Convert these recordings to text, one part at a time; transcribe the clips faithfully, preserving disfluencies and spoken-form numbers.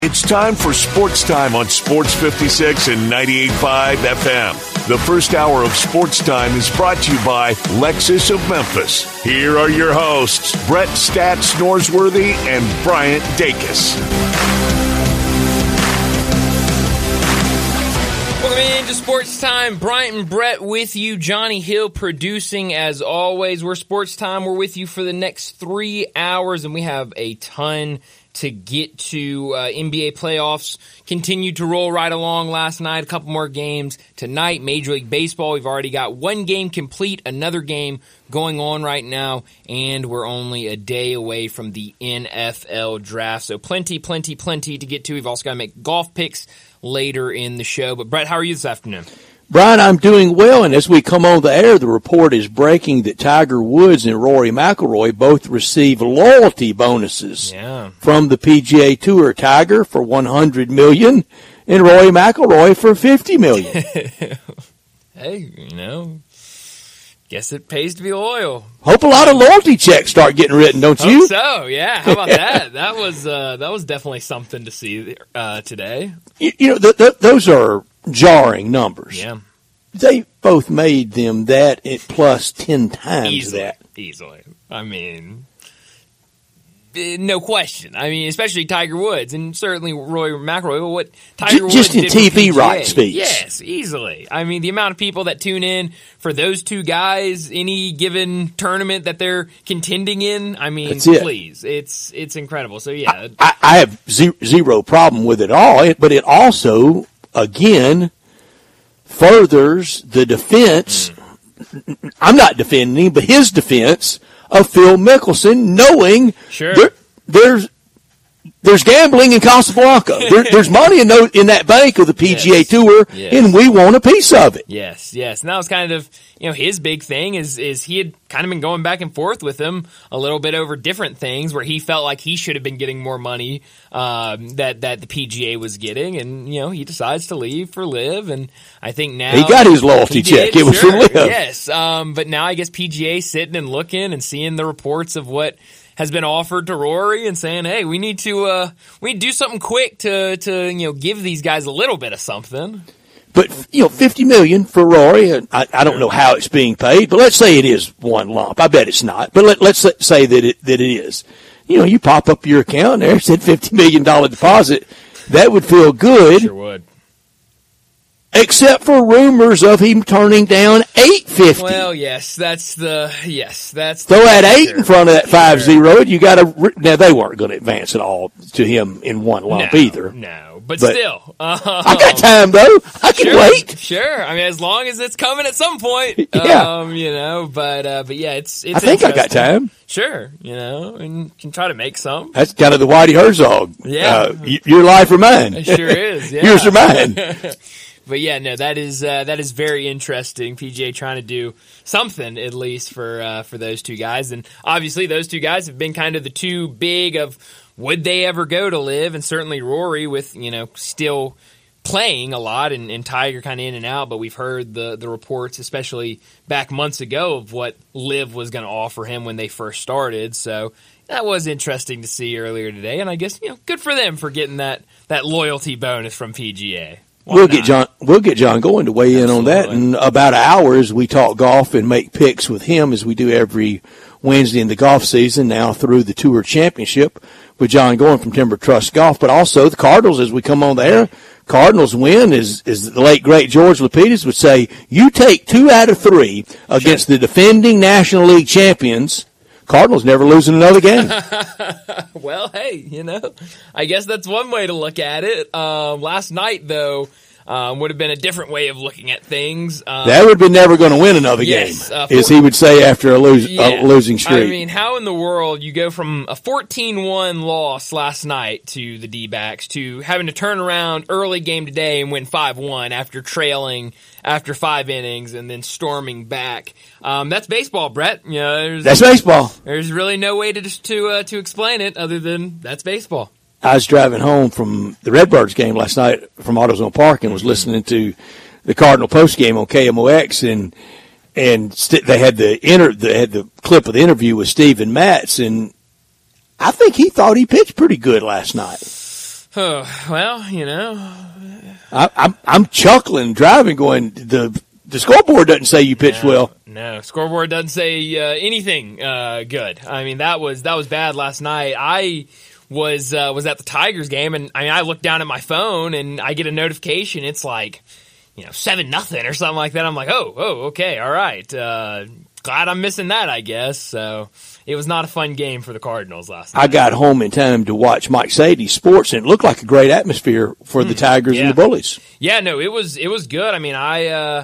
It's time for Sports Time on Sports fifty-six and ninety-eight point five F M. The first hour of Sports Time is brought to you by Lexus of Memphis. Here are your hosts, Brett Stats Norsworthy and Bryant Dacus. Welcome into Sports Time. Bryant and Brett with you. Johnny Hill producing as always. We're Sports Time. We're with you for the next three hours, and we have a ton to get to. uh, N B A playoffs continued to roll right along last night. A couple more games tonight. Major League Baseball, we've already got one game complete, another game going on right now, and we're only a day away from the N F L draft. So plenty, plenty, plenty to get to. We've also got to make golf picks later in the show. But Brett, how are you this afternoon? Brian, I'm doing well, and as we come on the air, the report is breaking that Tiger Woods and Rory McIlroy both receive loyalty bonuses yeah. from the P G A Tour. Tiger for one hundred million dollars and Rory McIlroy for fifty million dollars. Hey, you know, guess it pays to be loyal. Hope a lot of loyalty checks start getting written, don't Hope you? so, yeah. How about that? That was uh, that was definitely something to see uh, today. You, you know, th- th- those are jarring numbers. Yeah. They both made them that at plus ten times Easily. that. Easily. I mean, eh, no question. I mean, especially Tiger Woods and certainly Roy McIlroy. What Tiger J- Woods just in did T with V P G A. rights fees. Yes, easily. I mean, the amount of people that tune in for those two guys, any given tournament that they're contending in, I mean, That's it. please, it's it's incredible. So yeah, I, I have zero, zero problem with it all, it, but it also, again, furthers the defense. Mm. I'm not defending him, but his defense of Phil Mickelson, knowing sure. there, there's there's gambling in Casablanca. there, there's money in, those, in that bank of the P G A Yes. Tour, Yes. and we want a piece of it. Yes, yes. And that was kind of, you know, his big thing is is he had kind of been going back and forth with him a little bit over different things where he felt like he should have been getting more money um, that, that the P G A was getting. And, you know, he decides to leave for Liv. And I think now He got his loyalty he check. did, It was sure, for Liv. Yes. Um, but now I guess P G A sitting and looking and seeing the reports of what has been offered to Rory and saying, hey, we need to uh, we need to do something quick to, to, you know, give these guys a little bit of something. But, you know, fifty million dollars for Rory, I, I don't know how it's being paid, but let's say it is one lump. I bet it's not. But let, let's say that it, that it is. You know, you pop up your account and there, it said fifty million dollars deposit. That would feel good. Sure would. Except for rumors of him turning down eight fifty. Well, yes, that's the yes, that's Throw the that eight factor. in front of that five Sure. zero. You got to. Now they weren't going to advance at all to him in one lump no, either. No, but, But still, um, I got time though. I can sure, wait. Sure, I mean, as long as it's coming at some point, Yeah. um, you know. But uh, but yeah, it's it's. I think I got interesting. time. Sure, you know, and you can try to make some. That's kind of the Whitey Herzog. Yeah. Uh, y- your life or mine. It sure is. Yeah. Yours or mine. But yeah, no, that is uh, that is very interesting. P G A trying to do something at least for uh, for those two guys, and obviously those two guys have been kind of the two big of would they ever go to Live, and certainly Rory with you know still playing a lot, and, and Tiger kind of in and out. But we've heard the the reports, especially back months ago, of what Live was going to offer him when they first started. So that was interesting to see earlier today, and I guess you know good for them for getting that that loyalty bonus from P G A. Why We'll not? get John. We'll get John going to weigh in on that in about an hour as we talk golf and make picks with him as we do every Wednesday in the golf season now through the Tour Championship with John Goin from Timber Trust Golf, but also the Cardinals as we come on the air. Cardinals win is is the late great George Lapidus would say. You take two out of three against the defending National League champions. Cardinals never losing another game. Well, hey, you know, I guess that's one way to look at it. Um, last night, though, um, would have been a different way of looking at things. Um, That would have been never going to win another yes, game, uh, as he would say after a, lose, yeah. a losing streak. I mean, how in the world you go from a fourteen one loss last night to the D-backs to having to turn around early game today and win five one after trailing after five innings and then storming back. Um, that's baseball, Brett. You know, there's, That's baseball. There's really no way to to uh, to explain it other than that's baseball. I was driving home from the Redbirds game last night from AutoZone Park and was listening to the Cardinal post game on K M O X, and and st- they had the inter- they had the clip of the interview with Steven Matz, and I think he thought he pitched pretty good last night. Oh, well, you know, I, I'm I'm chuckling driving, going the the scoreboard doesn't say you pitched no, well. No, scoreboard doesn't say uh, anything uh, good. I mean, that was that was bad last night. I was uh, was at the Tigers game, and I mean, I looked down at my phone and I get a notification. It's like, you know, seven nothing or something like that. I'm like, oh, oh, okay, all right. Uh, glad I'm missing that, I guess. So it was not a fun game for the Cardinals last night. I got home in time to watch Mike Sadie's sports, and it looked like a great atmosphere for the Tigers yeah. and the Bullies. Yeah, no, it was it was good. I mean, I uh,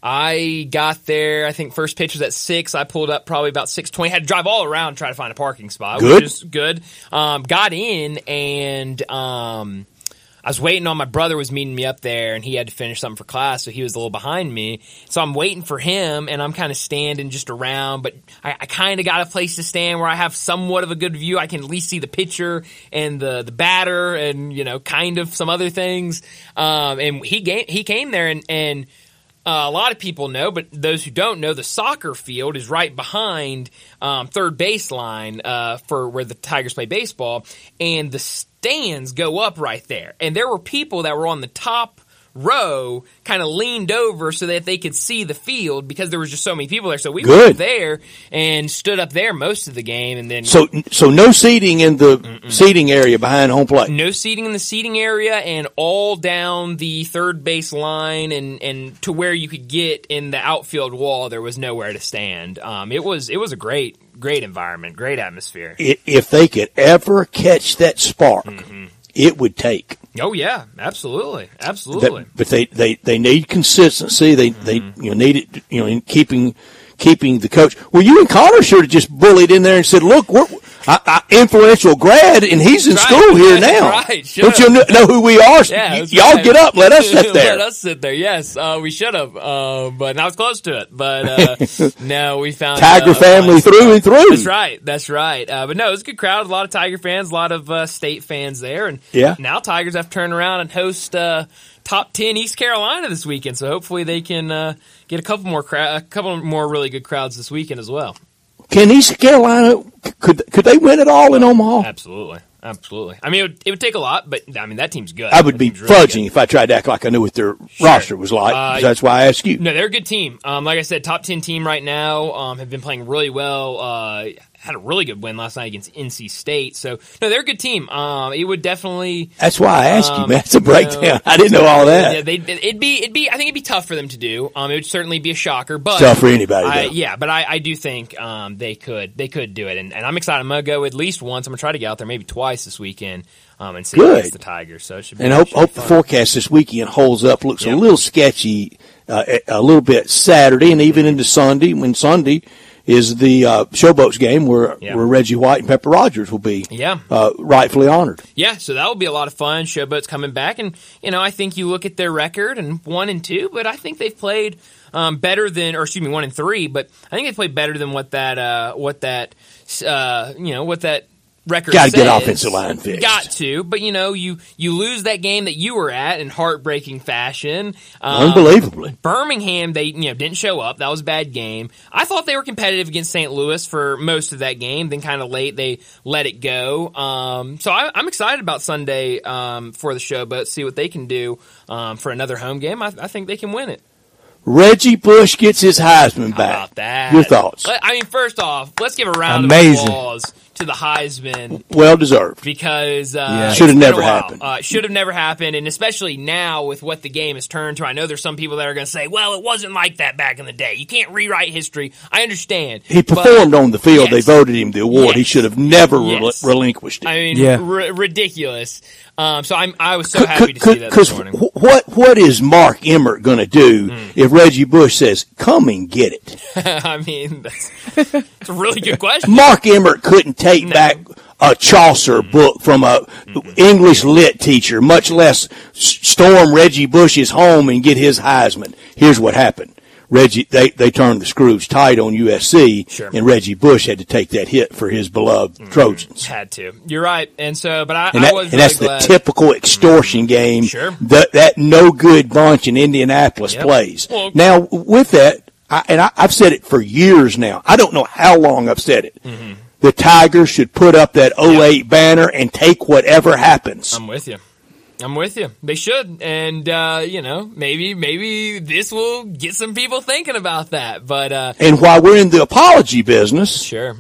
I got there. I think first pitch was at six. I pulled up probably about six twenty. Had to drive all around, try to find a parking spot, Good. which is good. Um, got in and. Um, I was waiting on my brother was meeting me up there, and he had to finish something for class, so he was a little behind me. So I'm waiting for him, and I'm kind of standing just around, but I, I kind of got a place to stand where I have somewhat of a good view. I can at least see the pitcher and the the batter, and you know, kind of some other things. Um, and he came, he came there, and and. Uh, a lot of people know, but those who don't know, the soccer field is right behind um, third baseline uh, for where the Tigers play baseball, and the stands go up right there. And there were people that were on the top row kind of leaned over so that they could see the field because there was just so many people there. So we Good. went there and stood up there most of the game, and then So, so no seating in the Mm-mm. seating area behind home plate. no seating in the seating area, and all down the third base line, and, and to where you could get in the outfield wall, there was nowhere to stand. Um, it was it was a great great environment, great atmosphere. If they could ever catch that spark, mm-hmm. it would take. Oh yeah, absolutely, absolutely. That, but they, they, they need consistency. They mm-hmm. they you know need it. You know, in keeping keeping the coach. Well, you and Connor should have just bullied in there and said, "Look, we're I, I, influential grad, and he's in right. school here That's now. Right. Don't you know, know who we are? Yeah, y- y'all right. get up. Let us sit there. Let us sit there. Yes, uh, we should have, uh, but I was close to it. But uh, no, we found Tiger uh, family through and through. That's right. That's right. Uh, but no, it was a good crowd. A lot of Tiger fans, a lot of uh, State fans there, and yeah. now Tigers have to turn around and host uh, top ten East Carolina this weekend. So hopefully they can uh, get a couple more crowd, a couple more really good crowds this weekend as well. Can East Carolina, could could they win it all in Omaha? Absolutely. Absolutely. I mean, it would, it would take a lot, but, I mean, that team's good. I would that be really fudging good. if I tried to act like I knew what their Sure. roster was like. Uh, That's why I asked you. No, they're a good team. Um, like I said, top ten team right now, um, have been playing really well. Uh, had a really good win last night against N C State. So, no, they're a good team. Um, it would definitely. That's why I asked um, you, man. That's a breakdown. You know, I didn't know all that. Yeah, they, it'd be, it'd be, I think it'd be tough for them to do. Um, it would certainly be a shocker, but. Tough for anybody, I, though. yeah, but I, I do think, um, they could, they could do it. And, and I'm excited. I'm going to go at least once. I'm going to try to get out there maybe twice this weekend. Um, and see Good. against the Tigers. So it should be, And hope, should be hope the fun. forecast this weekend holds up. Looks Yep. a little sketchy, uh, a little bit Saturday and even into Sunday, when Sunday is the uh, Showboats game where Yeah. where Reggie White and Pepper Rogers will be Yeah. uh, rightfully honored. Yeah, so that will be a lot of fun. Showboat's coming back, and you know, I think you look at their record and one and two, but I think they've played um, better than, or excuse me, one and three, but I think they played better than what that, uh, what that, uh, you know, what that record Got to get says. offensive line fixed. Got to, but you know, you you lose that game that you were at in heartbreaking fashion. Um, Unbelievably. Birmingham, they you know didn't show up. That was a bad game. I thought they were competitive against Saint Louis for most of that game. Then kind of late they let it go. Um, so I, I'm excited about Sunday um, for the Showboats. See what they can do um, for another home game. I, I think they can win it. Reggie Bush gets his Heisman How back. about that? Your thoughts? Let- I mean, first off, let's give a round Amazing. of applause to the Heisman. Well deserved. Because uh, Yeah. it's Should've been a never while. happened. Uh, should have never happened, and especially now with what the game has turned to. I know there's some people that are going to say, "Well, it wasn't like that back in the day. You can't rewrite history." I understand. He but- performed on the field. Yes. They voted him the award. Yes. He should have never rel- Yes. relinquished it. I mean, Yeah. r- ridiculous. Um, so I'm, I was so happy to see that Because this morning. what what is Mark Emmert going to do Hmm. if Reggie Bush says, "Come and get it"? I mean, that's, that's a really good question. Mark Emmert couldn't take No. back a Chaucer book from a English lit teacher, much less s- storm Reggie Bush's home and get his Heisman. Here's what happened. Reggie, they, they turned the screws tight on U S C, Sure. and Reggie Bush had to take that hit for his beloved Trojans. Had to. You're right. And so, but I, And, I that, was and really that's glad. the typical extortion game Sure. that, that no good bunch in Indianapolis Yep. plays. Well- now, with that, I, and I, I've said it for years now. I don't know how long I've said it. The Tigers should put up that oh eight banner and take whatever happens. I'm with you. I'm with you. They should. And, uh, you know, maybe, maybe this will get some people thinking about that. But, uh, and while we're in the apology business, sure,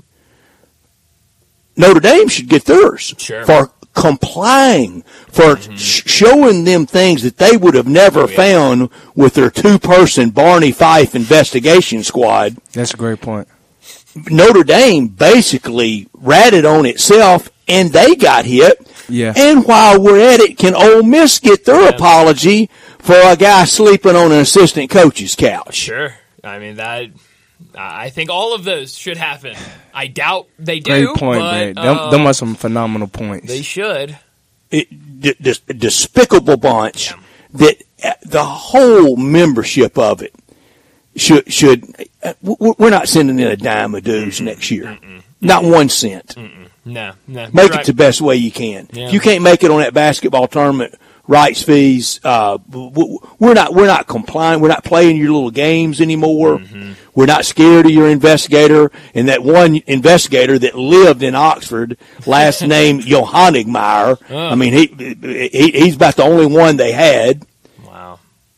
Notre Dame should get theirs sure. for complying, for mm-hmm. sh- showing them things that they would have never oh, yeah. found with their two-person Barney Fife investigation squad. That's a great point. Notre Dame basically ratted on itself, and they got hit. Yeah. And while we're at it, can Ole Miss get their yeah. apology for a guy sleeping on an assistant coach's couch? Sure. I mean, that. I think all of those should happen. I doubt they do. Great point, but, man. Them, uh, them are some phenomenal points. They should. It, d- d- despicable bunch yeah. that the whole membership of it should should. Uh, we're not sending in a dime of dues Mm-mm. next year. Mm-mm. Not one cent. Mm-mm. No, no. Make right. it the best way you can. Yeah. If you can't make it on that basketball tournament rights fees, uh, we're not we're not complying. We're not playing your little games anymore. Mm-hmm. We're not scared of your investigator. And that one investigator that lived in Oxford, last name Johannigmeyer. Oh. I mean, he, he he's about the only one they had. Wow.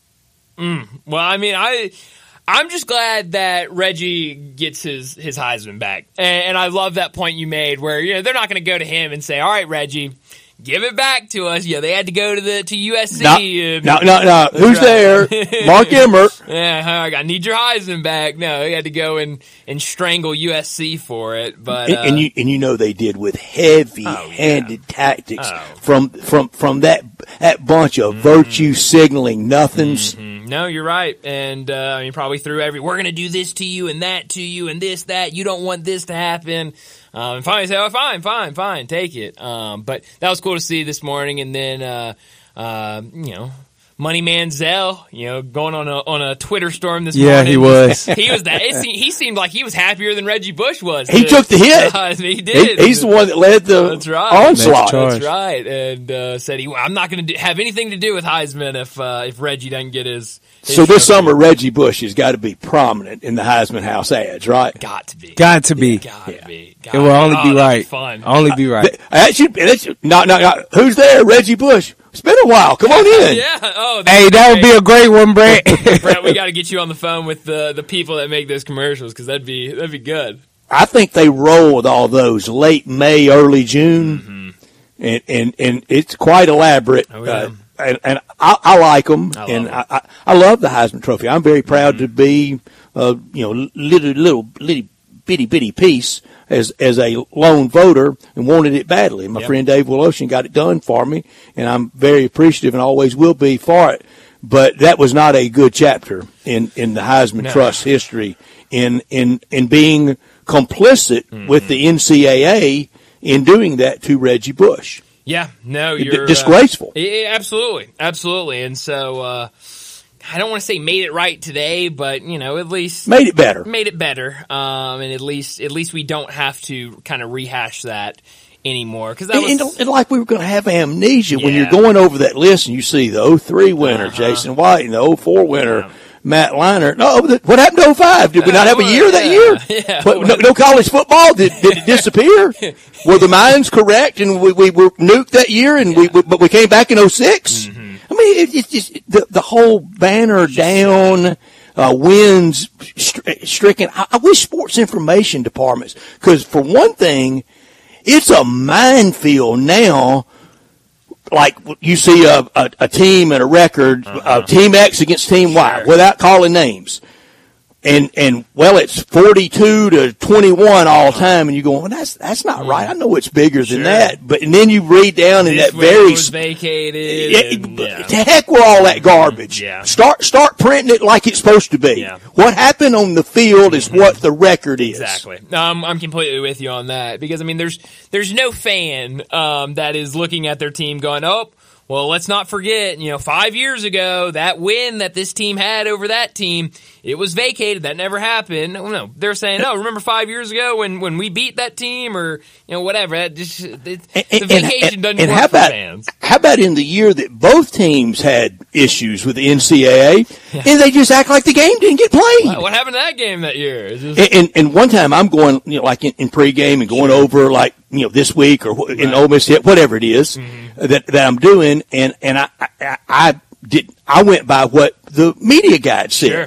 Mm. Well, I mean, I. I'm just glad that Reggie gets his, his Heisman back. And, and I love that point you made where, you know, they're not going to go to him and say, all right, Reggie, give it back to us. Yeah, they had to go to the to U S C. No, no, no. no. Who's there? Mark Emmert. Yeah, I need your Heisman back. No, they had to go and, and strangle U S C for it. But and, uh, and you and you know they did with heavy-handed oh, yeah. tactics oh. from from from that that bunch of mm-hmm. virtue signaling nothings. Mm-hmm. No, you're right. And uh, I mean, probably through every, we're going to do this to you and that to you and this, that. You don't want this to happen. Um, and finally say, oh, fine, fine, fine, take it. Um, but that was cool to see this morning. And then, uh, uh, you know, Money Manziel, you know, going on a on a Twitter storm this yeah, morning. Yeah, he was. He was that. It seemed, he seemed like he was happier than Reggie Bush was. He to, took the hit. Uh, he did. He, he's the one that led the That's right. onslaught. That's right. And uh, said, he, I'm not going to have anything to do with Heisman if uh, if Reggie doesn't get his. his so this trophy. summer, Reggie Bush has got to be prominent in the Heisman House ads, right? Got to be. Got to be. Got to yeah. be. It will only oh, be right. Be fun. Only be right. Uh, that should, that should, not, not, not, who's there? Reggie Bush. It's been a while. Come on in. Yeah. Oh, hey, that would be a great one, Brett. Brett, we got to get you on the phone with the the people that make those commercials because that'd be that'd be good. I think they roll with all those late May, early June, mm-hmm. and, and and it's quite elaborate. Oh, yeah. uh, and, and I, I like them, I and I, I, I love the Heisman Trophy. I'm very proud mm-hmm. to be, uh, you know, little little little bitty bitty piece as as a lone voter and wanted it badly. My yep. friend Dave Woloshin got it done for me, and I'm very appreciative and always will be for it. But that was not a good chapter in, in the Heisman no. Trust history in in in being complicit mm-hmm. with the N C double A in doing that to Reggie Bush. Yeah, no, you're D- disgraceful. Uh, yeah, absolutely, absolutely. And so uh, I don't want to say made it right today, but you know, at least made it better. Made it better, um, and at least at least we don't have to kind of rehash that anymore. Because that and, was and like we were going to have amnesia yeah. when you're going over that list and you see the oh three winner, uh-huh. Jason White, and the oh four winner, yeah. Matt Leinart. No, what happened to oh five? Did we not have a year yeah. that year? Yeah. What, no, no college football? Did, did it disappear? Were the minds correct and we, we were nuked that year and yeah. we, we but we came back in oh six? Mm-hmm. I mean, it, it's just the, the whole banner down, uh, wins stri- stricken. I, I wish sports information departments, because for one thing, it's a minefield now. Like you see a, a, a team and a record, uh-huh. uh, Team X against Team Y, sure. without calling names. And, and, well, it's forty-two to twenty-one all time, and you go, well, that's, that's not mm. right. I know it's bigger than sure. that. But, and then you read down in this that very, was vacated. Yeah, and, yeah. To heck with all that garbage. Yeah. Start, start printing it like it's supposed to be. Yeah. What happened on the field is mm-hmm. what the record is. Exactly. Um, I'm completely with you on that, because I mean, there's, there's no fan, um, that is looking at their team going, oh, well, let's not forget, you know, five years ago, that win that this team had over that team, it was vacated. That never happened. No, no. They're saying, oh, remember five years ago when, when we beat that team, or, you know, whatever. That just, it, and, the vacation and, doesn't and work how for about, fans. How about in the year that both teams had issues with the N C double A, yeah. and they just act like the game didn't get played? What, what happened to that game that year? Just... And, and, and one time I'm going, you know, like in, in pregame and going sure. over, like, you know, this week or in right. Ole Miss, whatever it is. Mm-hmm. that, that I'm doing, and, and I, I, I did, I went by what the media guide said. Sure.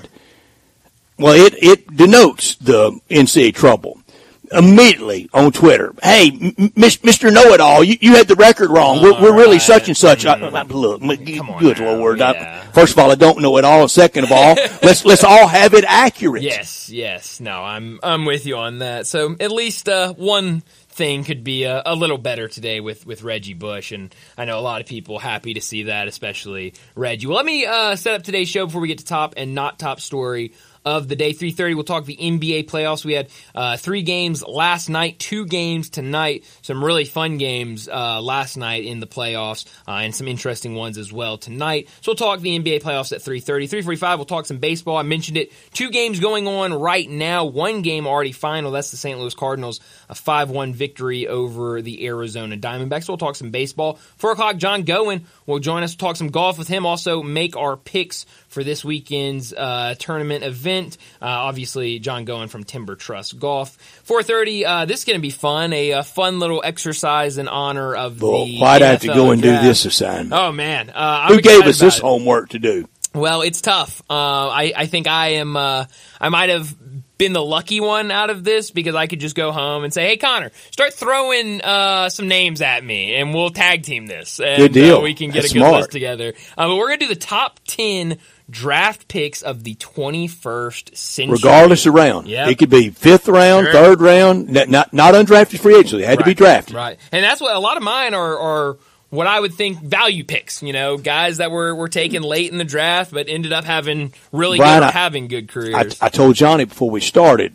Well, it, it denotes the N C double A trouble. Immediately on Twitter, hey, m- Mister Know-It-All, you, you had the record wrong. We're, we're really right. such and such. Mm. I, I, look, Come on good now. Lord. Yeah. I, first of all, I don't know it all. And second of all, let's let's all have it accurate. Yes, yes. No, I'm I'm with you on that. So at least uh, one thing could be a, a little better today with, with Reggie Bush, and I know a lot of people happy to see that, especially Reggie. Well, let me uh, set up today's show before we get to top and not top story of the day. three thirty, we'll talk the N B A playoffs. We had uh, three games last night, two games tonight, some really fun games uh, last night in the playoffs, uh, and some interesting ones as well tonight. So we'll talk the N B A playoffs at three thirty. three forty-five, we'll talk some baseball. I mentioned it. Two games going on right now. One game already final. That's the Saint Louis Cardinals, a five one victory over the Arizona Diamondbacks. So we'll talk some baseball. four o'clock, John Gowen will join us. We'll talk some golf with him. Also make our picks for this weekend's uh, tournament event. Uh, obviously, John Gowen from Timber Trust Golf. four thirty, uh, this is going to be fun. A, a fun little exercise in honor of Well, the why'd I have N F L to go and draft. do this assignment? Oh, man. Uh, I'm Who gave excited us this about it. homework to do? Well, it's tough. Uh, I, I think I am, uh, I might have been the lucky one out of this because I could just go home and say, hey, Connor, start throwing uh, some names at me and we'll tag team this. And, Good deal. Uh, we can get That's a good smart. list together. Uh, but we're going to do the top ten draft picks of the twenty-first century. Regardless of round. Yep. It could be fifth round, Sure. third round, not, not, not undrafted free agents. They had to be Right. drafted. Right. And that's what a lot of mine are, are what I would think value picks, you know, guys that were, were taken late in the draft but ended up having really Brian, good or I- having good I, careers. I told Johnny before we started,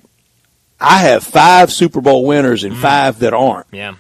I have five Super Bowl winners and five that aren't. yeah.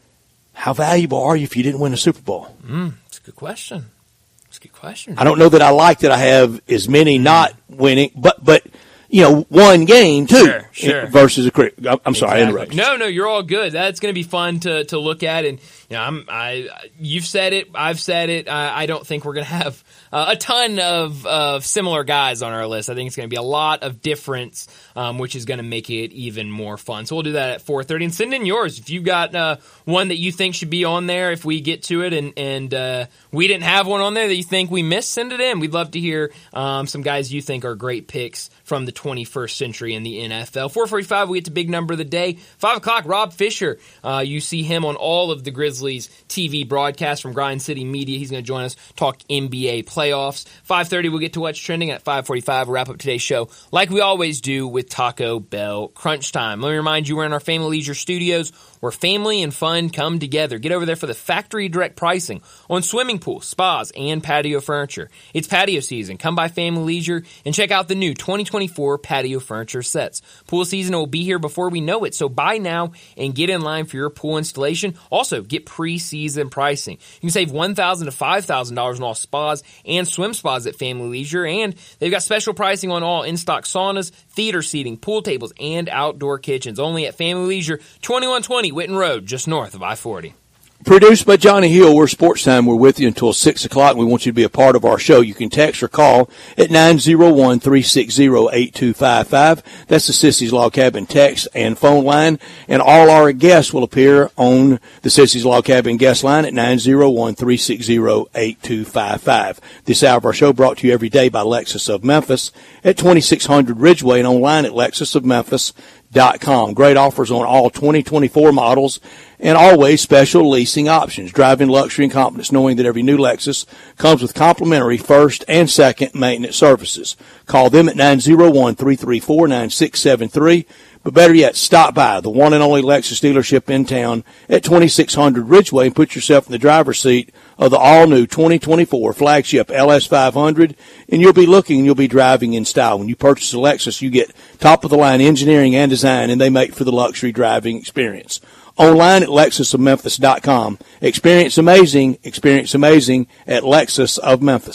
How valuable are you if you didn't win a Super Bowl? That's a good question. That's a good question. I don't know that I like that I have as many not winning, but but you know, one game too Sure, sure. versus a crit. I'm, I'm sorry, I Exactly. interrupted. you. No, no, you're all good. That's going to be fun to, to look at, and you know, I'm I you've said it, I've said it. I, I don't think we're going to have uh, a ton of of similar guys on our list. I think it's going to be a lot of difference, um, which is going to make it even more fun. So we'll do that at four thirty, and send in yours if you've got uh, one that you think should be on there. If we get to it, and and uh, we didn't have one on there that you think we missed, send it in. We'd love to hear um, some guys you think are great picks from the twenty-first century in the N F L. four forty-five, we get to big number of the day. five o'clock, Rob Fisher. Uh, you see him on all of the Grizzlies T V broadcasts from Grind City Media. He's going to join us, talk N B A playoffs. five thirty, we'll get to what's trending. At five forty-five, we'll wrap up today's show like we always do with Taco Bell Crunch Time. Let me remind you, we're in our Family Leisure Studios where family and fun come together. Get over there for the factory direct pricing on swimming pools, spas, and patio furniture. It's patio season. Come by Family Leisure and check out the new twenty twenty-four patio furniture sets. Pool season will be here before we know it, so buy now and get in line for your pool installation. Also, get pre-season pricing. You can save one thousand dollars to five thousand dollars on all spas and swim spas at Family Leisure, and they've got special pricing on all in-stock saunas, theater seating, pool tables, and outdoor kitchens. Only at Family Leisure, twenty-one twenty Witten Road, just north of I forty. Produced by Johnny Hill. We're Sports Time. We're with you until six o'clock. We want you to be a part of our show. You can text or call at nine zero one, three six zero, eight two five five. That's the Sissy's Log Cabin text and phone line. And all our guests will appear on the Sissy's Log Cabin guest line at nine zero one, three six zero, eight two five five. This hour of our show brought to you every day by Lexus of Memphis at twenty-six hundred Ridgeway and online at lexus of memphis dot com. Great offers on all twenty twenty-four models and always special leasing options. Driving luxury and confidence knowing that every new Lexus comes with complimentary first and second maintenance services. Call them at nine zero one, three three four, nine six seven three. But better yet, stop by the one and only Lexus dealership in town at twenty-six hundred Ridgeway and put yourself in the driver's seat of the all-new twenty twenty-four flagship L S five hundred, and you'll be looking and you'll be driving in style. When you purchase a Lexus, you get top-of-the-line engineering and design, and they make for the luxury driving experience. Online at lexus of memphis dot com. Experience amazing, experience amazing at Lexus of Memphis.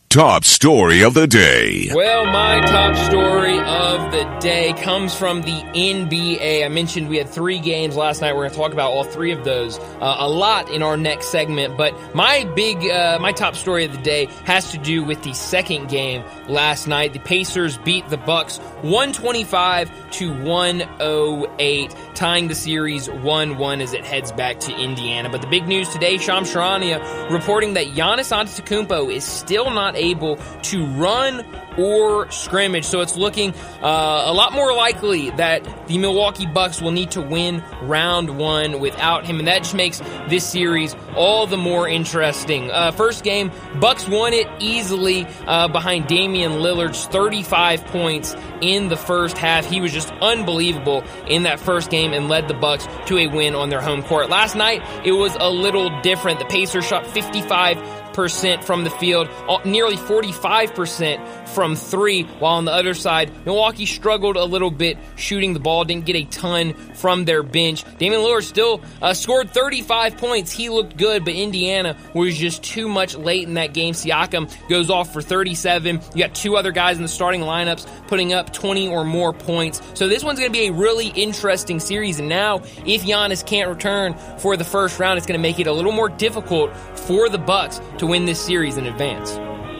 top story of the day. Well, my top story of the day comes from the N B A. I mentioned we had three games last night. We're going to talk about all three of those uh, a lot in our next segment. But my big, uh, my top story of the day has to do with the second game last night. The Pacers beat the Bucks one twenty-five to one oh eight, tying the series one one as it heads back to Indiana. But the big news today, Shams Charania reporting that Giannis Antetokounmpo is still not able to run or scrimmage. So it's looking uh, a lot more likely that the Milwaukee Bucks will need to win round one without him. And that just makes this series all the more interesting. Uh, first game, Bucks won it easily uh, behind Damian Lillard's thirty-five points in the first half. He was just unbelievable in that first game and led the Bucks to a win on their home court. Last night, it was a little different. The Pacers shot fifty-five percent from the field, nearly forty-five percent from three, while on the other side, Milwaukee struggled a little bit shooting the ball, didn't get a ton from their bench. Damian Lillard still uh, scored thirty-five points. He looked good, but Indiana was just too much late in that game. Siakam goes off for thirty-seven. You got two other guys in the starting lineups putting up twenty or more points. So this one's going to be a really interesting series, and now if Giannis can't return for the first round, it's going to make it a little more difficult for the Bucks to win this series in advance.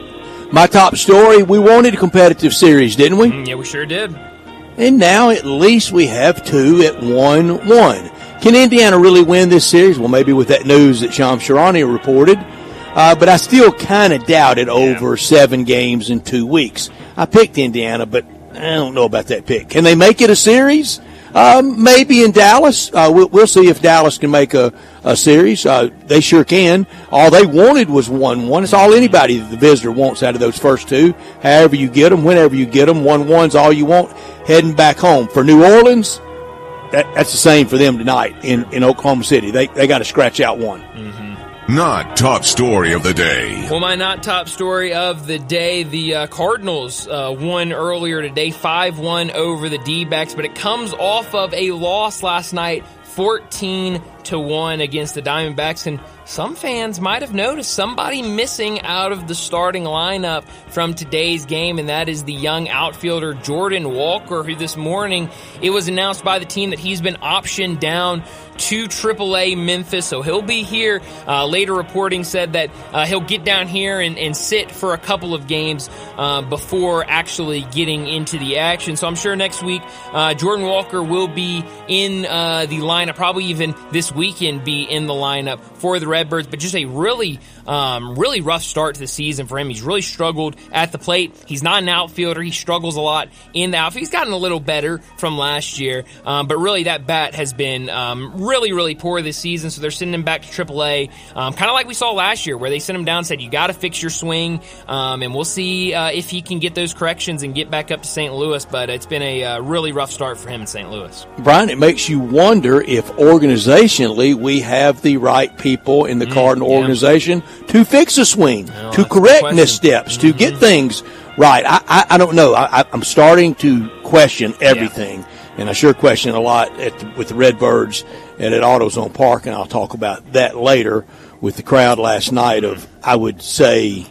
My top story, we wanted a competitive series, didn't we? Mm, yeah, we sure did. And now at least we have two at one one. Can Indiana really win this series? Well, maybe with that news that Shams Charania reported. Uh, but I still kind of doubt it over yeah. seven games in two weeks. I picked Indiana, but I don't know about that pick. Can they make it a series? Um, maybe in Dallas. Uh, we'll, we'll see if Dallas can make a, a series. Uh, they sure can. All they wanted was one one. It's all anybody that the visitor wants out of those first two. However you get them, whenever you get them, one one's all you want heading back home. For New Orleans, that, that's the same for them tonight in, in Oklahoma City. They, they got to scratch out one. Mm-hmm. Not top story of the day. Well, my not top story of the day, the uh, Cardinals uh, won earlier today, five one over the D-backs, but it comes off of a loss last night, fourteen to one against the Diamondbacks, and some fans might have noticed somebody missing out of the starting lineup from today's game, and that is the young outfielder Jordan Walker, who this morning it was announced by the team that he's been optioned down to triple A Memphis, so he'll be here. Uh, later reporting said that uh, he'll get down here and, and sit for a couple of games uh, before actually getting into the action. So I'm sure next week uh, Jordan Walker will be in uh, the lineup, probably even this weekend be in the lineup for the Redbirds, but just a really, um, really rough start to the season for him. He's really struggled at the plate. He's not an outfielder. He struggles a lot in the outfield. He's gotten a little better from last year, um, but really that bat has been um, really, really poor this season, so they're sending him back to triple A, um, kind of like we saw last year, where they sent him down and said, you got to fix your swing, um, and we'll see uh, if he can get those corrections and get back up to Saint Louis, but it's been a uh, really rough start for him in Saint Louis. Brian, it makes you wonder if organizationally we have the right people in the mm, Cardinal yeah. organization to fix a swing, no, to correct missteps, mm-hmm. to get things right. I, I, I don't know. I, I'm starting to question everything, yeah. and I sure question a lot at the, with the Redbirds and at AutoZone Park, and I'll talk about that later with the crowd last night of, I would say,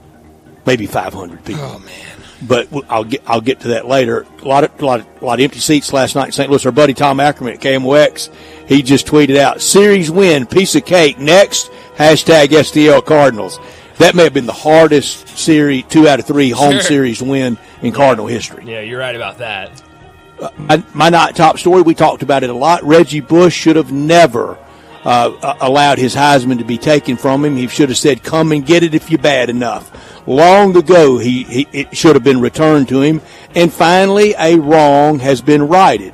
maybe five hundred people. Oh, man. But I'll get I'll get to that later. A lot of a lot of, a lot of empty seats last night in Saint Louis. Our buddy Tom Ackerman at K M O X, he just tweeted out, "Series win, piece of cake. Next hashtag S T L Cardinals." That may have been the hardest series, two out of three home sure. series win in Cardinal history. Yeah, you're right about that. Uh, my, my not top story, we talked about it a lot. Reggie Bush should have never uh, allowed his Heisman to be taken from him. He should have said, "Come and get it if you're bad enough." Long ago, he, he it should have been returned to him, and finally, a wrong has been righted.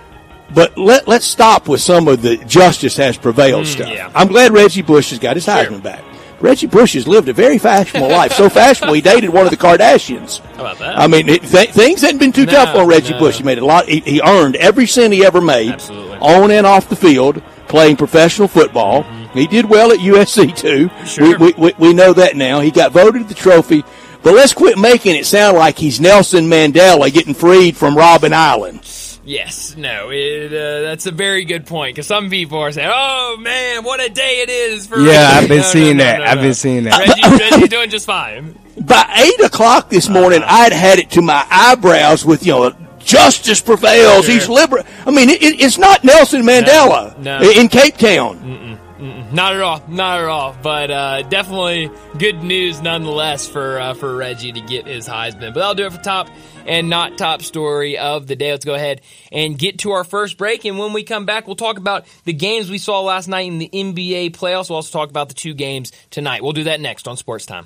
But let, let's stop with some of the justice has prevailed mm, stuff. Yeah. I'm glad Reggie Bush has got his Heisman sure. back. Reggie Bush has lived a very fashionable life, so fashionable he dated one of the Kardashians. How about that? I mean, it, th- things hadn't been too no, tough on Reggie no. Bush. He made a lot. He, he earned every cent he ever made, Absolutely. on and off the field, playing professional football. Mm-hmm. He did well at U S C too. Sure. We, we we know that now. He got voted the trophy, but let's quit making it sound like he's Nelson Mandela getting freed from Robben Island. Yes, no, it, uh, that's a very good point, because some people are saying, oh, man, what a day it is for Yeah, Reggie. I've been no, seeing no, no, that. no, I've no. been seeing that. Reggie, Reggie's doing just fine. By eight o'clock this morning, uh-huh. I'd had it to my eyebrows with, you know, justice prevails. Sure. He's liberal. I mean, it, it's not Nelson Mandela no, no. in Cape Town. Mm-mm, mm-mm. Not at all, not at all. But uh, definitely good news nonetheless for uh, for Reggie to get his Heisman. But that'll do it for top and not top story of the day. Let's go ahead and get to our first break. And when we come back, we'll talk about the games we saw last night in the N B A playoffs. We'll also talk about the two games tonight. We'll do that next on Sports Time.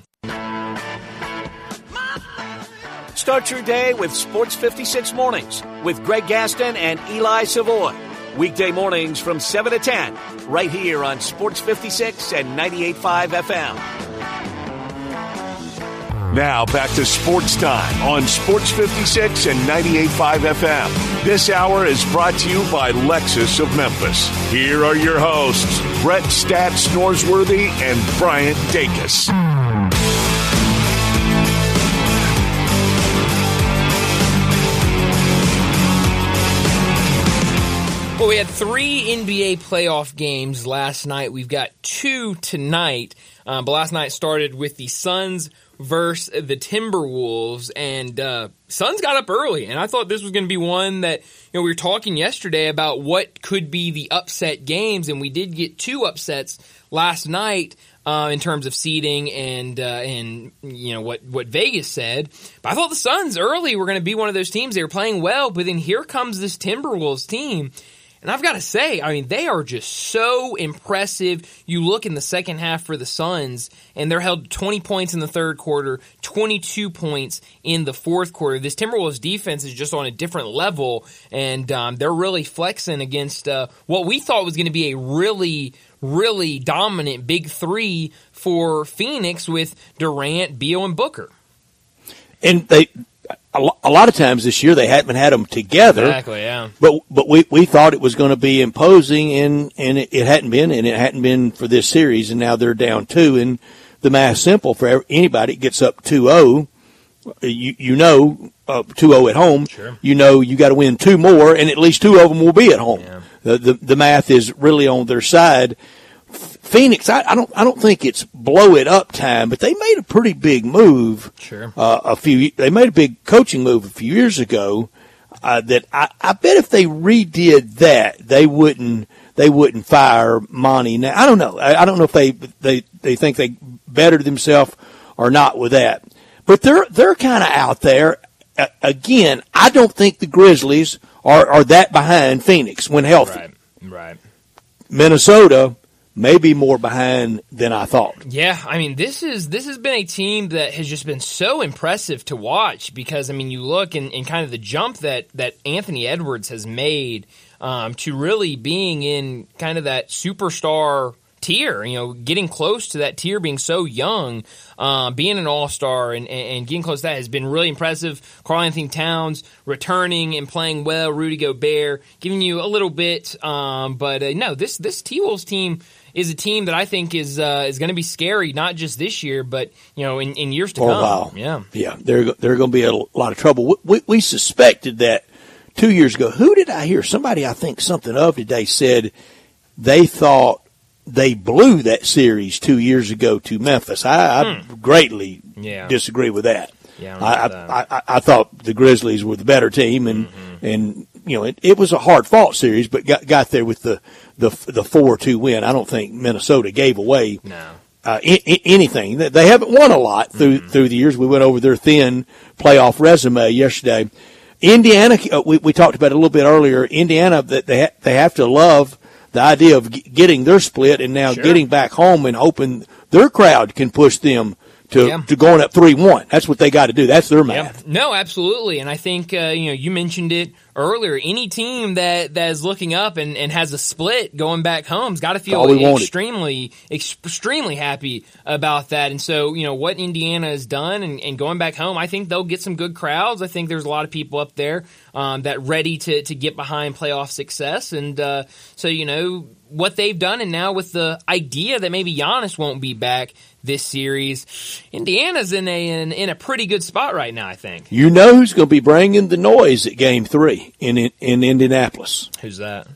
Start your day with Sports fifty-six Mornings with Greg Gaston and Eli Savoy. Weekday mornings from seven to ten, right here on Sports fifty-six and ninety-eight point five F M. Now back to Sports Time on Sports fifty-six and ninety-eight point five F M. This hour is brought to you by Lexus of Memphis. Here are your hosts, Brett Stats Norsworthy and Bryant Dacus. Well, we had three N B A playoff games last night. We've got two tonight. Um, but last night started with the Suns versus the Timberwolves, and uh, Suns got up early. And I thought this was going to be one that, you know, we were talking yesterday about what could be the upset games, and we did get two upsets last night uh, in terms of seeding and uh, and you know what what Vegas said. But I thought the Suns early were going to be one of those teams. They were playing well, but then here comes this Timberwolves team. And I've got to say, I mean, they are just so impressive. You look in the second half for the Suns, and they're held twenty points in the third quarter, twenty-two points in the fourth quarter. This Timberwolves defense is just on a different level, and um, they're really flexing against uh, what we thought was going to be a really, really dominant big three for Phoenix with Durant, Beal, and Booker. And they... A lot of times this year they haven't had them together. Exactly, yeah. But but we, we thought it was going to be imposing, and, and it, it hadn't been, and it hadn't been for this series, and now they're down two. And the math's simple for anybody that gets up two oh. You you know uh, two oh at home. Sure. You know you got to win two more, and at least two of them will be at home. Yeah. The, the the math is really on their side. Phoenix, I, I don't, I don't think it's blow it up time, but they made a pretty big move. Sure. Uh, a few, they made a big coaching move a few years ago. Uh, that I, I bet if they redid that, they wouldn't, they wouldn't fire Monty now. I don't know. I, I don't know if they, they, they think they bettered themselves or not with that, but they're, they're kind of out there. Uh, again, I don't think the Grizzlies are, are that behind Phoenix when healthy. Right. Right. Minnesota may be more behind than I thought. Yeah, I mean, this is this has been a team that has just been so impressive to watch because, I mean, you look and, and kind of the jump that, that Anthony Edwards has made um, to really being in kind of that superstar tier, you know, getting close to that tier, being so young, um, being an all-star and, and getting close to that has been really impressive. Karl-Anthony Towns returning and playing well, Rudy Gobert giving you a little bit, um, but uh, no, this this T-Wolves team is a team that I think is uh, is going to be scary, not just this year, but you know, in, in years to For come. a while. Yeah, yeah, they're they're going to be a lot of trouble. We, we, we suspected that two years ago. Who did I hear? Somebody I think something of today said they thought they blew that series two years ago to Memphis. I, I hmm. greatly yeah. disagree with that. Yeah, I, that. I, I, I thought the Grizzlies were the better team, and mm-hmm. and you know it, it was a hard fought series, but got got there with the the the four two win. I don't think Minnesota gave away no. uh, I- I- anything. They haven't won a lot through mm-hmm. through the years. We went over their thin playoff resume yesterday. Indiana, uh, we we talked about it a little bit earlier. Indiana, that they ha- they have to love the idea of g- getting their split and now Sure. getting back home and hoping their crowd can push them to, Yeah. to going up three one. That's what they got to do. That's their math. Yep. No, absolutely. And I think, uh, you know, you mentioned it earlier. Any team that, that is looking up and, and has a split going back home's got to feel all we wanted. extremely, extremely happy about that. And so, you know, what Indiana has done and, and going back home, I think they'll get some good crowds. I think there's a lot of people up there um, that ready to, to get behind playoff success. And uh, so, you know, what they've done, and now with the idea that maybe Giannis won't be back, this series. Indiana's in a in, in a pretty good spot right now, I think. You know who's going to be bringing the noise at Game Three in in, in Indianapolis? Who's that?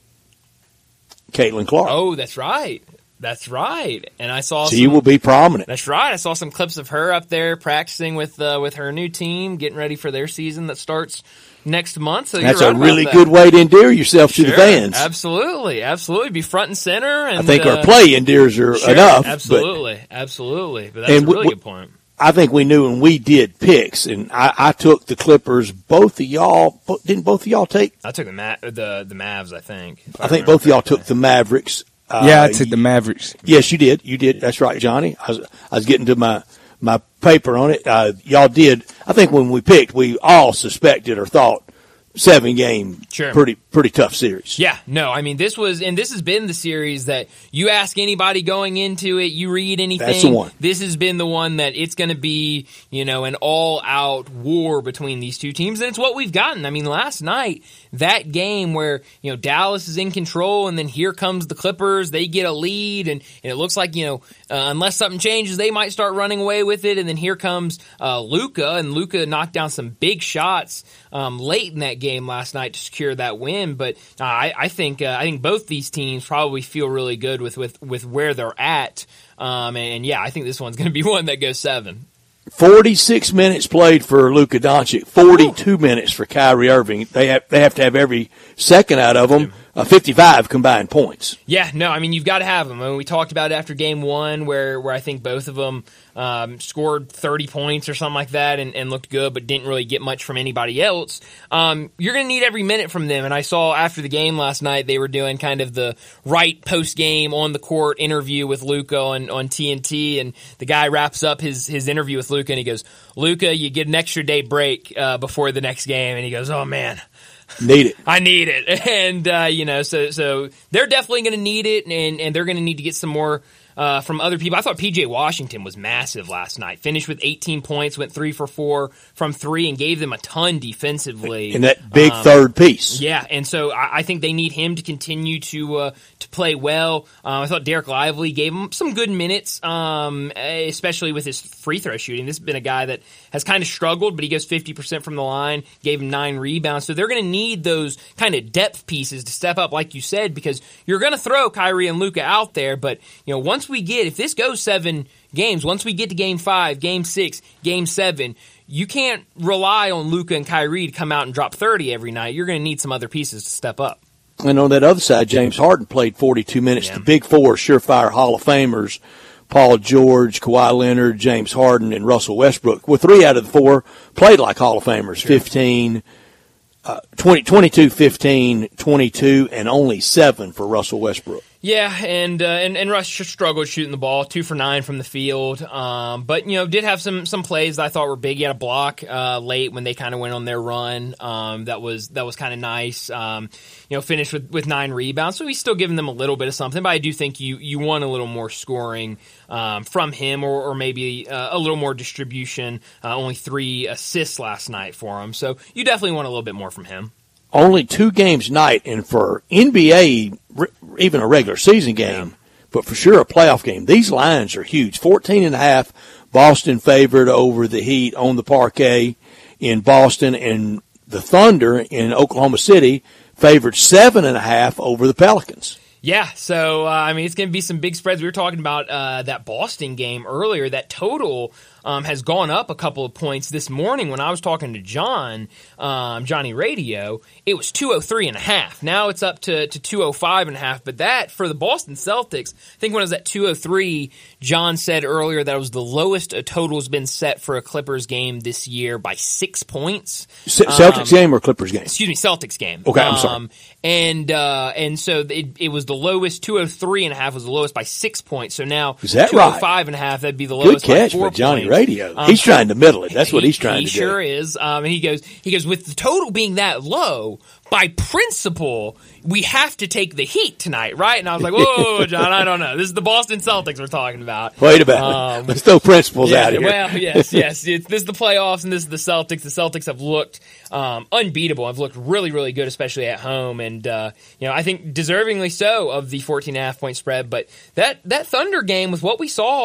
Caitlin Clark. Oh, that's right. That's right. And I saw she some, will be prominent. That's right. I saw some clips of her up there practicing with uh, with her new team, getting ready for their season that starts next month. So that's you're a right really about good that. way to endear yourself Sure, to the fans. Absolutely, absolutely. Be front and center. And, I think uh, our play endears her sure, enough. Absolutely, but, absolutely. But that's and a really we, good point. I think we knew when we did picks, and I, I took the Clippers. Both of y'all didn't. Both of y'all take. I took the Ma- the the Mavs. I think. I, I think both of y'all took the Mavericks. Uh, yeah, I took the Mavericks. Yes, you did. You did. That's right, Johnny. I was I was getting to my my paper on it. Uh, y'all did. I think when we picked, we all suspected or thought seven game, sure. pretty pretty tough series. Yeah, no, I mean this was, and this has been the series that you ask anybody going into it, you read anything. That's the one. This has been the one that it's going to be, you know, an all-out war between these two teams, and it's what we've gotten. I mean, last night that game where you know Dallas is in control, and then here comes the Clippers, they get a lead, and, and it looks like you know uh, unless something changes, they might start running away with it, and then here comes uh, Luka, and Luka knocked down some big shots um, late in that game last night to secure that win. But uh, I, I think uh, I think both these teams probably feel really good with with, with where they're at. Um, and, and yeah, I think this one's going to be one that goes seven. Forty-six minutes played for Luka Doncic. Forty-two Ooh. minutes for Kyrie Irving. They have they have to have every second out of them. Uh, fifty-five combined points. Yeah, no, I mean, you've got to have them. I mean, we talked about it after game one where, where I think both of them um, scored thirty points or something like that and, and looked good but didn't really get much from anybody else. Um, you're going to need every minute from them. And I saw after the game last night they were doing kind of the right post-game on-the-court interview with Luka on, on T N T, and the guy wraps up his, his interview with Luka and he goes, Luka, you get an extra day break uh, before the next game. And he goes, oh, man. Need it. I need it. And, uh, you know, so so they're definitely going to need it, and, and they're going to need to get some more uh, from other people. I thought P J Washington was massive last night. Finished with eighteen points, went three for four from three, and gave them a ton defensively. And that big um, third piece. Yeah, and so I, I think they need him to continue to uh, to play well. Um, I thought Derek Lively gave him some good minutes, um, especially with his free throw shooting. This has been a guy that has kind of struggled, but he goes fifty percent from the line, gave him nine rebounds. So they're going to need those kind of depth pieces to step up, like you said, because you're going to throw Kyrie and Luka out there. But, you know, once we get, if this goes seven games, once we get to game five, game six, game seven, you can't rely on Luka and Kyrie to come out and drop thirty every night. You're going to need some other pieces to step up. And on that other side, James Harden played forty-two minutes. Yeah. The big four surefire Hall of Famers, Paul George, Kawhi Leonard, James Harden, and Russell Westbrook. Well, three out of the four played like Hall of Famers, sure. fifteen, uh, twenty, twenty-two, fifteen, twenty-two, and only seven for Russell Westbrook. Yeah, and uh, and and Russ struggled shooting the ball, two for nine from the field. Um, but you know, did have some some plays that I thought were big. He had a block uh, late when they kind of went on their run. Um, that was that was kind of nice. Um, you know, finished with, with nine rebounds, so he's still giving them a little bit of something. But I do think you you want a little more scoring um, from him, or or maybe uh, a little more distribution. Uh, only three assists last night for him, so you definitely want a little bit more from him. Only two games a night, and for N B A, even a regular season game, yeah. but for sure a playoff game, these lines are huge. fourteen and a half, Boston favored over the Heat on the parquet in Boston, and the Thunder in Oklahoma City favored seven and a half over the Pelicans. Yeah, so, uh, I mean, it's going to be some big spreads. We were talking about uh, that Boston game earlier. That total um, has gone up a couple of points this morning. When I was talking to John, um, Johnny Radio, it was two oh three and a half. Now it's up to, to two oh five and a half. But that, for the Boston Celtics, I think when it was at two oh three, John said earlier that it was the lowest a total has been set for a Clippers game this year by six points. C- Celtics um, game or Clippers game? Excuse me, Celtics game. Okay, I'm sorry. Um, and, uh, and so it, it was the lowest, two oh three and a half was the lowest by six points. So now Is that two oh five right? and a half, that'd be the lowest Good catch by four by Johnny points. Radio. Um, he's trying to middle it. That's what he, he's trying he to sure do. He sure is. Um, and he goes, he goes, with the total being that low, by principle, we have to take the Heat tonight, right? And I was like, whoa, John, I don't know. This is the Boston Celtics we're talking about. Wait a minute. Um, Let's throw principles yeah, out here. Well, yes, yes. It's, this is the playoffs, and this is the Celtics. The Celtics have looked um, unbeatable. Have looked really, really good, especially at home. And, uh, you know, I think deservingly so of the fourteen and a half point spread. But that, that Thunder game with what we saw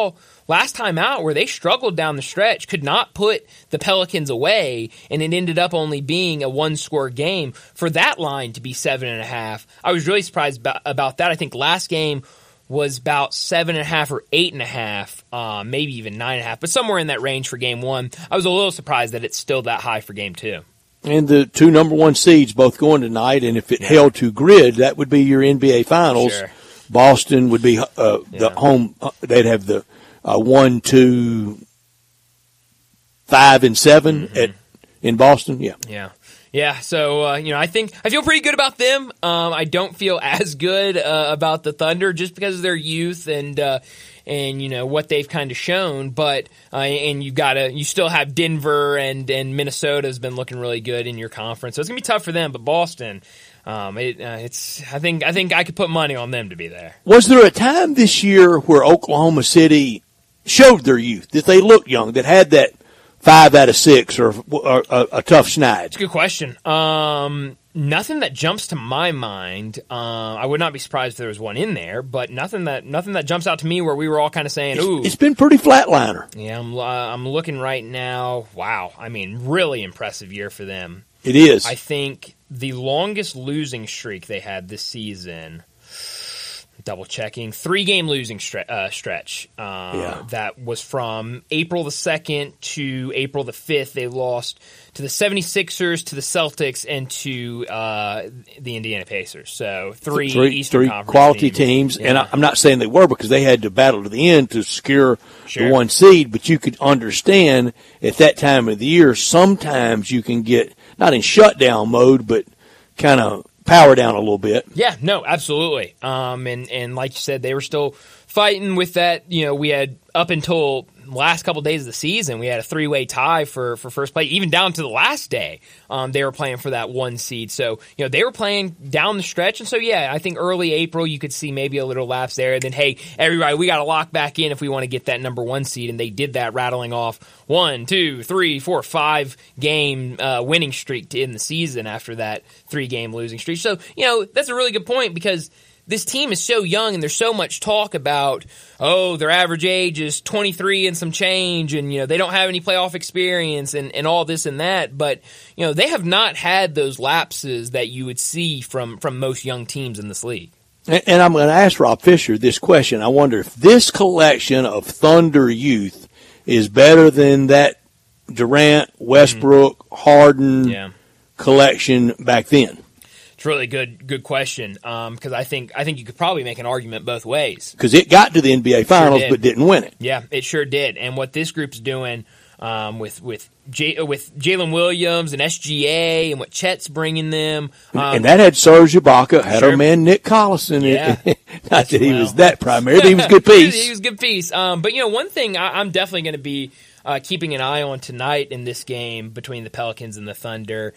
last time out where they struggled down the stretch, could not put the Pelicans away, and it ended up only being a one-score game. For that line to be seven and a half, I was really surprised about, about that. I think last game was about seven and a half or eight and a half, uh, maybe even nine and a half, but somewhere in that range for game one. I was a little surprised that it's still that high for game two. And the two number one seeds both going tonight, and if it held to grid, that would be your N B A Finals. Sure. Boston would be uh, the Yeah. home. Uh, they'd have the uh, one, two, five, and seven Mm-hmm. at in Boston. Yeah, Yeah. Yeah, so, uh, you know, I think I feel pretty good about them. Um, I don't feel as good uh, about the Thunder just because of their youth and, uh, and you know, what they've kind of shown. But, uh, and you gotta, you still have Denver and, and Minnesota has been looking really good in your conference. So it's going to be tough for them, but Boston, um, it, uh, it's, I think, I think I could put money on them to be there. Was there a time this year where Oklahoma City showed their youth, that they looked young, that had that five out of six or, or a, a tough schneid? It's a good question. Um, nothing that jumps to my mind. Uh, I would not be surprised if there was one in there, but nothing that nothing that jumps out to me where we were all kind of saying, It's, "Ooh." it's been pretty flatliner. Yeah, I'm uh, I'm looking right now. Wow, I mean, really impressive year for them. It is. I think the longest losing streak they had this season. Double checking, three game losing stre- uh, stretch. Uh, Yeah. That was from April the second to April the fifth. They lost to the seventy-sixers, to the Celtics, and to uh, the Indiana Pacers. So three, three, Eastern three Conference quality teams. teams, Yeah. and I, I'm not saying they were because they had to battle to the end to secure Sure. the one seed. But you could understand at that time of the year, sometimes you can get not in shutdown mode, but kind of power down a little bit. Yeah, no, absolutely. Um, and, and like you said, they were still fighting with that. You know, we had up until last couple of days of the season, we had a three-way tie for, for first place, even down to the last day. Um, they were playing for that one seed. So, you know, they were playing down the stretch. And so, yeah, I think early April you could see maybe a little lapse there. And then, hey, everybody, we got to lock back in if we want to get that number one seed. And they did that, rattling off one, two, three, four, five game uh, winning streak to end the season after that three-game losing streak. So, you know, that's a really good point because this team is so young and there's so much talk about, oh, their average age is twenty-three and some change and, you know, they don't have any playoff experience and, and all this and that. But, you know, they have not had those lapses that you would see from, from most young teams in this league. And, and I'm going to ask Rob Fisher this question. I wonder if this collection of Thunder youth is better than that Durant, Westbrook, mm-hmm. Harden Yeah. collection back then. It's a really good good question because um, I think I think you could probably make an argument both ways. Because it got to the N B A Finals Sure did. but didn't win it. Yeah, it sure did. And what this group's doing um, with with J- with Jalen Williams and S G A and what Chet's bringing them, um, and that had Serge Ibaka, had sure. our man Nick Collison. Yeah. Not that he Well. was that primary, but he was a good piece. he was a good piece. Um, but you know, one thing I, I'm definitely going to be uh, keeping an eye on tonight in this game between the Pelicans and the Thunder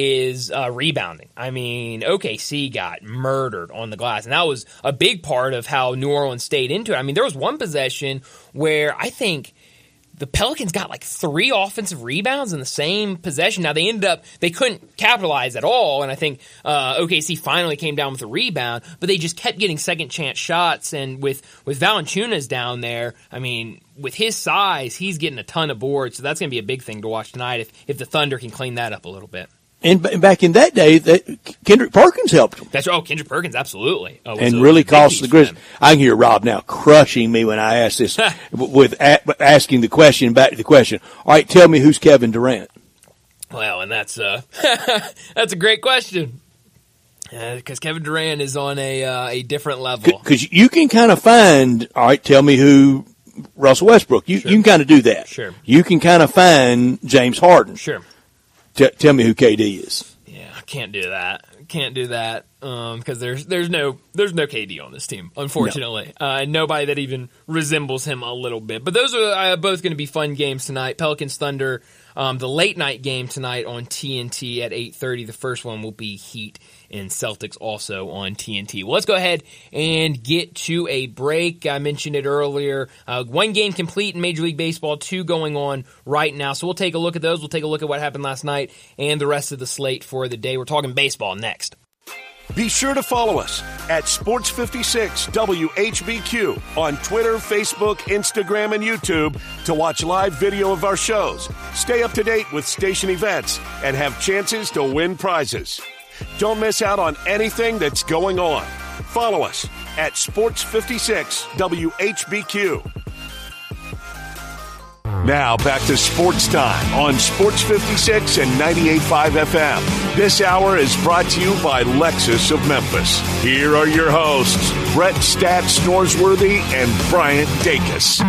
is uh, rebounding. I mean, O K C got murdered on the glass, and that was a big part of how New Orleans stayed into it. I mean, there was one possession where I think the Pelicans got like three offensive rebounds in the same possession. Now, they ended up, they couldn't capitalize at all, and I think uh, O K C finally came down with a rebound, but they just kept getting second chance shots, and with, with Valanciunas down there, I mean, with his size, he's getting a ton of boards, so that's going to be a big thing to watch tonight if, if the Thunder can clean that up a little bit. And b- back in that day, that Kendrick Perkins helped them. That's oh, Kendrick Perkins, absolutely. Oh, And a- really a big cost piece the for Grizzlies. them. I can hear Rob now crushing me when I ask this, with a- asking the question, back to the question. All right, tell me who's Kevin Durant? Well, and that's uh, that's a great question. Because uh, Kevin Durant is on a uh, a different level. Because you can kind of find, all right, tell me who Russell Westbrook. You, Sure. you can kind of do that. Sure. You can kind of find James Harden. Sure. T- tell me who K D is. Yeah, I can't do that. Can't do that because um, there's there's no there's no K D on this team, unfortunately. No. Uh, nobody that even resembles him a little bit. But those are uh, both going to be fun games tonight. Pelicans Thunder, um, the late night game tonight on T N T at eight thirty. The first one will be Heat and Celtics also on T N T. Well, let's go ahead and get to a break. I mentioned it earlier. Uh, one game complete in Major League Baseball, two going on right now. So we'll take a look at those. We'll take a look at what happened last night and the rest of the slate for the day. We're talking baseball next. Be sure to follow us at Sports fifty-six W H B Q on Twitter, Facebook, Instagram, and YouTube to watch live video of our shows, stay up to date with station events, and have chances to win prizes. Don't miss out on anything that's going on. Follow us at Sports fifty-six W H B Q. Now back to Sports Time on Sports fifty-six and ninety-eight point five F M. This hour is brought to you by Lexus of Memphis. Here are your hosts, Brett Stats Norsworthy and Bryant Dacus.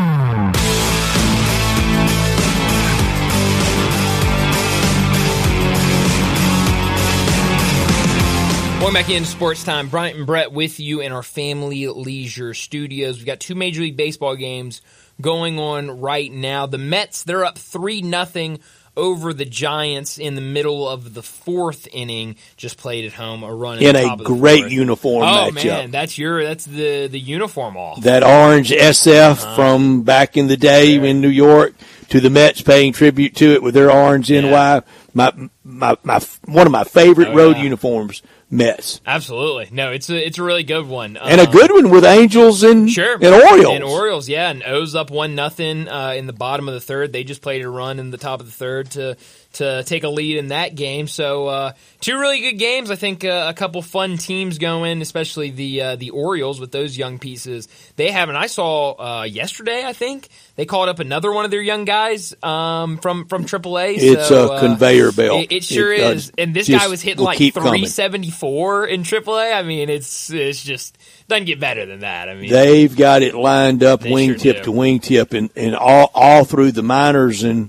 Welcome back into Sports Time. Bryant and Brett with you in our Family Leisure Studios. We've got two Major League Baseball games going on right now. The Mets, they're up three nothing over the Giants in the middle of the fourth inning. Just played at home, a run in at the a top of the great fourth. uniform oh, matchup. man, that's your that's the the uniform off. That orange S F Uh-huh. from back in the day Sure. in New York to the Mets paying tribute to it with their orange N Y. Yeah. My, my, my, one of my favorite Oh, road yeah. uniforms, Mets. Absolutely, no, it's a it's a really good one, And a Um, good one with Angels and, Sure. and Orioles. And Orioles, yeah. And O's up one nothing uh, in the bottom of the third. They just played a run in the top of the third to to take a lead in that game. So uh, two really good games. I think uh, a couple fun teams going, especially the uh, the Orioles with those young pieces they have. And I saw uh, yesterday, I think they called up another one of their young guys um, from from triple A. It's so, a conveyor belt. It, it sure It, uh, is. And this just guy was hitting will like keep coming. three seventy-four in triple A. I mean, it's it's just doesn't get better than that. I mean, They've got it lined up They wingtip sure do. to wingtip and, and all all through the minors, and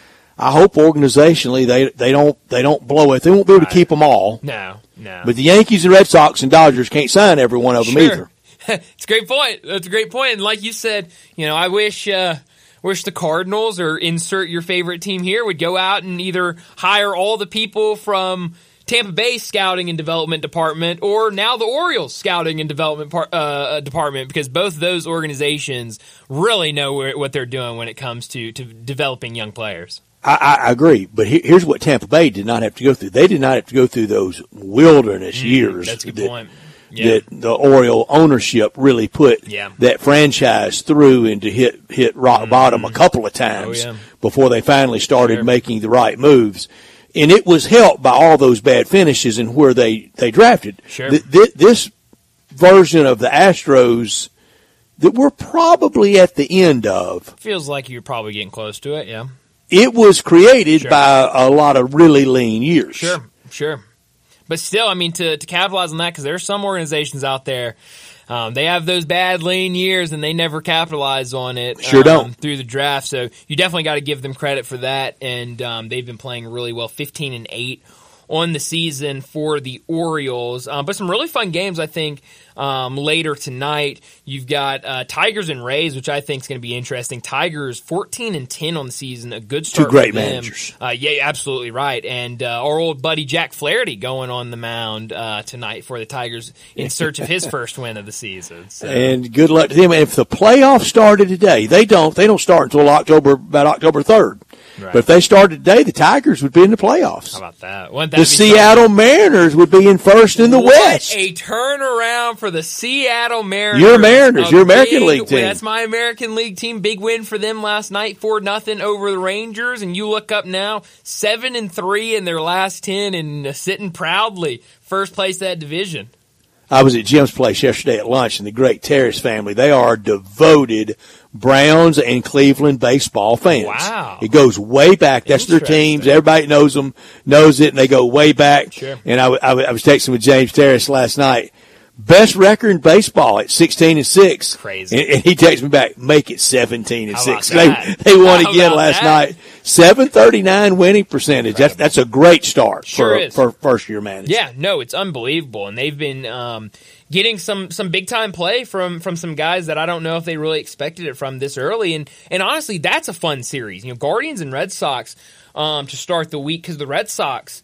I hope organizationally they they don't they don't blow it. They won't be able to Right. keep them all. no, no. But the Yankees and Red Sox and Dodgers can't sign every one of them Sure. either. It's a great point. That's a great point. And like you said, you know, I wish uh, wish the Cardinals, or insert your favorite team here, would go out and either hire all the people from Tampa Bay scouting and development department, or now the Orioles scouting and development par- uh, department, because both of those organizations really know where, what they're doing when it comes to, to developing young players. I, I agree, but he, here's what Tampa Bay did not have to go through. They did not have to go through those wilderness years. That's a good that, point. Yeah. That the Oriole ownership really put Yeah. that franchise through and to hit hit rock bottom a couple of times Oh, yeah. before they finally started Sure. making the right moves. And it was helped by all those bad finishes and where they, they drafted. Sure. Th- th- this version of the Astros that we're probably at the end of, Feels like you're probably getting close to it, yeah. it was created Sure. by a lot of really lean years. Sure, sure. But still, I mean, to, to capitalize on that, because there's some organizations out there, um, they have those bad lean years and they never capitalize on it. Sure um, don't. Through the draft. So you definitely got to give them credit for that. And um, they've been playing really well, fifteen and eight on the season for the Orioles. Um, but some really fun games, I think, um, later tonight. You've got uh, Tigers and Rays, which I think is going to be interesting. Tigers fourteen and ten on the season, a good start Two great for them. managers. Uh, yeah, absolutely right. And uh, our old buddy Jack Flaherty going on the mound uh, tonight for the Tigers in search of his first win of the season. So. And good luck to them. And if the playoffs started today, they don't. They don't start until October, about October third. Right. But if they started today, the Tigers would be in the playoffs. How about that? Wouldn't that The be Seattle Mariners would be in first in the something? West. What a turnaround for the Seattle Mariners. Your Mariners, A your American big League win. team. That's my American League team. Big win for them last night, four nothing over the Rangers. And you look up now, seven and three in their last ten, and uh, sitting proudly first place of that division. I was at Jim's place yesterday at lunch, and the great Terrace family, they are devoted Browns and Cleveland baseball fans. Wow. It goes way back. That's their teams. Interesting. Everybody knows them, knows it, and they go way back. Sure. And I, w- I, w- I was texting with James Terrace last night. Best record in baseball at sixteen and six. Crazy. And, and he texted me back, make it seventeen and How about six. They, that? they won How again about last that? night. seven thirty-nine winning percentage. That's, that's a great start Sure for, is. for first year manager. Yeah, no, it's unbelievable, and they've been um, getting some some big time play from from some guys that I don't know if they really expected it from this early. And and honestly, that's a fun series. You know, Guardians and Red Sox um, to start the week, because the Red Sox,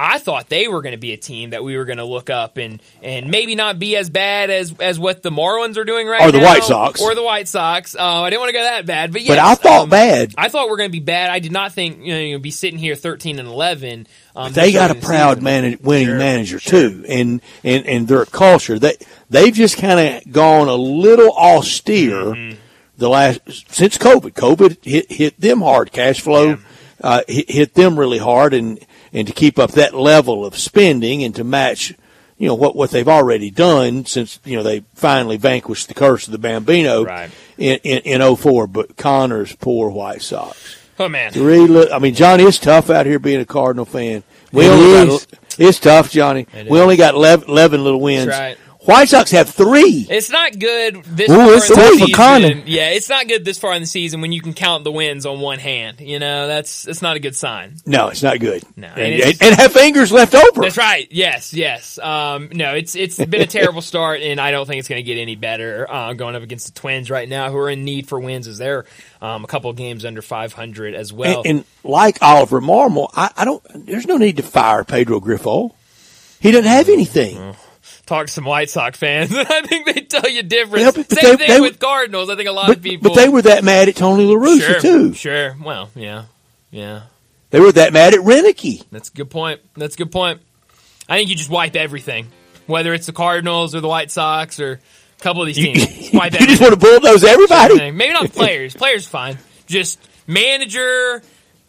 I thought they were going to be a team that we were going to look up and, and maybe not be as bad as, as what the Marlins are doing right now. Or the now, White Sox. Or the White Sox. Uh, I didn't want to go that bad, but yes. But I thought um, bad. I thought we were going to be bad. I did not think, you know, you'd be sitting here thirteen and eleven. Um, they got a proud man, winning sure, manager sure. too, and, and, and their culture. They, they've just kind of gone a little austere mm-hmm. the last, since COVID. COVID hit, hit them hard. Cash flow, yeah. uh, hit, hit them really hard, and, and to keep up that level of spending and to match, you know, what, what they've already done since, you know, they finally vanquished the curse of the Bambino right. in, in, in oh four, but Connor's poor White Sox. Oh, man. Really, I mean, Johnny, it's tough out here being a Cardinal fan. We it only got, it's tough, Johnny. It we is. only got eleven, eleven little wins. That's right. White Sox have three. It's not good this Ooh, far it's in the tough for season. Connor. Yeah, it's not good this far in the season when you can count the wins on one hand. You know, that's that's not a good sign. No, it's not good. No, and, and, and, and have fingers left over. That's right. Yes, yes. Um, no, it's it's been a terrible start, and I don't think it's going to get any better uh, going up against the Twins right now, who are in need for wins as they're um, a couple of games under five hundred as well. And, and like Oliver Marmol, I, I don't. There's no need to fire Pedro Grifol. He doesn't have anything. Oh. Talk to some White Sox fans, and I think they tell you different. Yeah, but Same they, thing they, with Cardinals. I think a lot but, of people. But they were that mad at Tony La Russa, sure, too. Sure. Well, yeah. Yeah. They were that mad at Renicky. That's a good point. That's a good point. I think you just wipe everything, whether it's the Cardinals or the White Sox or a couple of these teams. Just wipe you everything. just want to bulldoze everybody? Everything. Maybe not players. Players fine. Just manager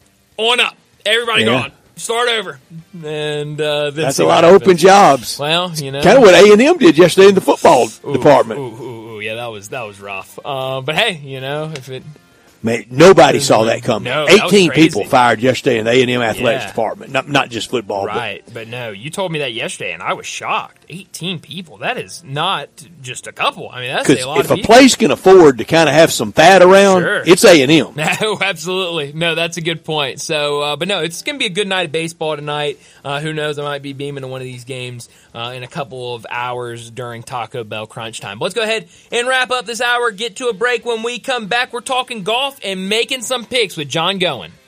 on up. Everybody Yeah. gone. Start over. And uh, then That's see a what lot of happens. open jobs. Well, you know. Kind of what A and M did yesterday in the football Ooh, department. Ooh, ooh, ooh, yeah, that was that was rough. Uh, but hey, you know, if it Man, nobody saw that coming. No, that was Eighteen crazy. people fired yesterday in the A and M athletics Yeah. department. Not not just football, right, but no, you told me that yesterday, and I was shocked. Eighteen people. That is not just a couple. I mean, that's because a lot if of a people. place can afford to kind of have some fat around, Sure. it's A and M. No, absolutely. No, that's a good point. So, uh, but no, it's going to be a good night of baseball tonight. Uh, who knows? I might be beaming to one of these games uh, in a couple of hours during Taco Bell crunch time. But let's go ahead and wrap up this hour, get to a break. When we come back, we're talking golf and making some picks with John Goen.